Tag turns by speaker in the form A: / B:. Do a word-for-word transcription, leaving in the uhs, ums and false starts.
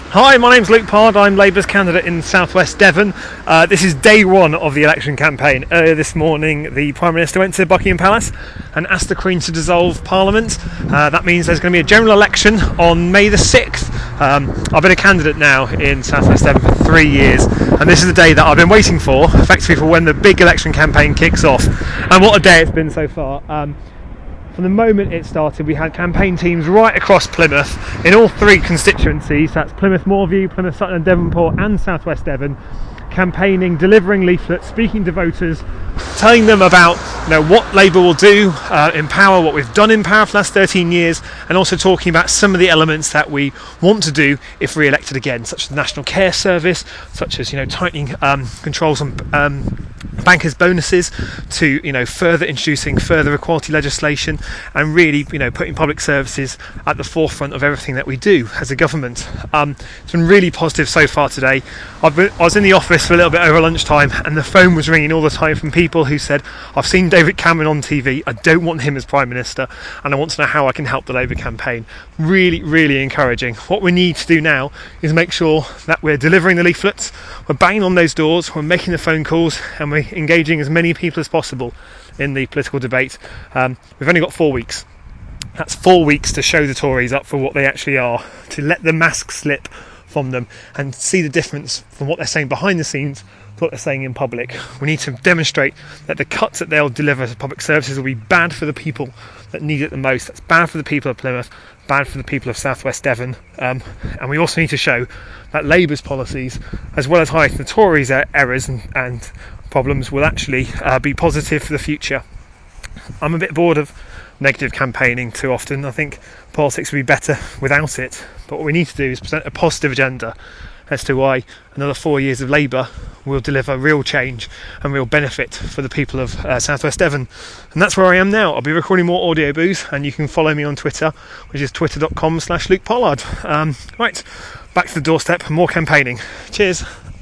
A: Hi, my name's Luke Pollard. I'm Labour's candidate in South West Devon. Uh, this is day one of the election campaign. Earlier this morning, the Prime Minister went to Buckingham Palace and asked the Queen to dissolve Parliament. Uh, that means there's going to be a general election on May the sixth. Um, I've been a candidate now in South West Devon for three years, and this is the day that I've been waiting for, effectively for when the big election campaign kicks off. And what a day it's been so far. Um, From the moment it started, we had campaign teams right across Plymouth in all three constituencies, that's Plymouth Moorview, Plymouth Sutton and Devonport and South West Devon, campaigning, delivering leaflets, speaking to voters, telling them about you know what Labour will do uh, in power, what we've done in power for the last thirteen years, and also talking about some of the elements that we want to do if re-elected again, such as the National Care Service, such as you know tightening um, controls on um, bankers' bonuses, to you know further introducing further equality legislation, and really you know putting public services at the forefront of everything that we do as a government. Um, it's been really positive so far today. I've been, I was in the office for a little bit over lunchtime, and the phone was ringing all the time from people who said, I've seen David Cameron on T V, I don't want him as Prime Minister, and I want to know how I can help the Labour campaign. Really, really encouraging. What we need to do now is make sure that we're delivering the leaflets, we're banging on those doors, we're making the phone calls, and we're engaging as many people as possible in the political debate. Um, we've only got four weeks. That's four weeks to show the Tories up for what they actually are, to let the mask slip from them and see the difference from what they're saying behind the scenes to what they're saying in public. We need to demonstrate that the cuts that they'll deliver to public services will be bad for the people that need it the most. That's bad for the people of Plymouth, bad for the people of South West Devon, um, and we also need to show that Labour's policies, as well as highlighting the Tories' er- errors and, and problems, will actually uh, be positive for the future. I'm a bit bored of negative campaigning too often. I think politics would be better without it, but what we need to do is present a positive agenda as to why another four years of Labour will deliver real change and real benefit for the people of uh, South West Devon. And that's where I am now. I'll be recording more audio boos, and you can follow me on Twitter, which is twitter.com slash Luke Pollard. Um, right, back to the doorstep, more campaigning. Cheers.